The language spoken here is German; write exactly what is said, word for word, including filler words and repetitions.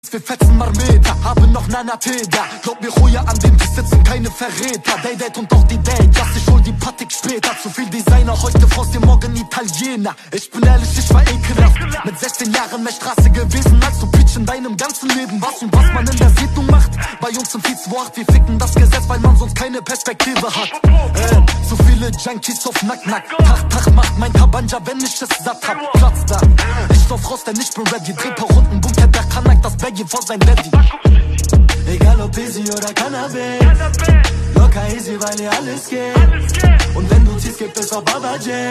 Wir fetzen Marmeta, haben noch Nanateda. Glaub mir, Ruhe an dem Tisch sitzen keine Verräter. Day-Date und auch die Date, just ich hol die Patik später. Zu viel Designer, heute Faust, dir morgen Italiener. Ich bin ehrlich, ich war ekelhaft. Mit sechzehn Jahren mehr Straße gewesen als du Pitch in deinem ganzen Leben. Was und was man in der Siedlung macht, bei uns im Vize acht. Wir ficken das Gesetz, weil man sonst keine Perspektive hat. äh, So viele Junkies auf Nack-Nack. Tag, Tag macht mein Tabanja, wenn ich es satt hab. Platz da, ich lauf raus, denn ich bin ready. Dreh paar Runden, Bunker, der Kanak, das Baggy vor sein Daddy. Egal ob Easy oder Cannabis, locker easy, weil hier alles geht. Und wenn du ziehst, gibt es auch Baba J.